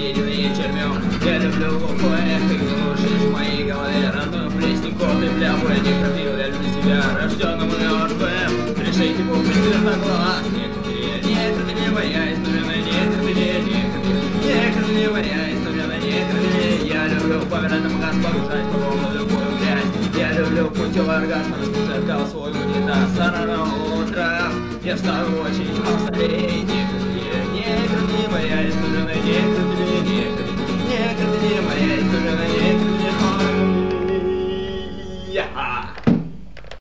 объеденные червем. Я люблю глухое, ты глушишь в моей голове родную плесень коты для боя не пробил. Я люблю себя, рожденным мертвым. Решите буквы цветоглаз. Некоторые моя история, некоторые моя история. Я люблю помирать на магаз, погружать по волну любую грязь. Я люблю путевой оргазм, распускать свой унитаз. А рано утром я встану очень постарей. Некоторые моя история, некоторые моя история.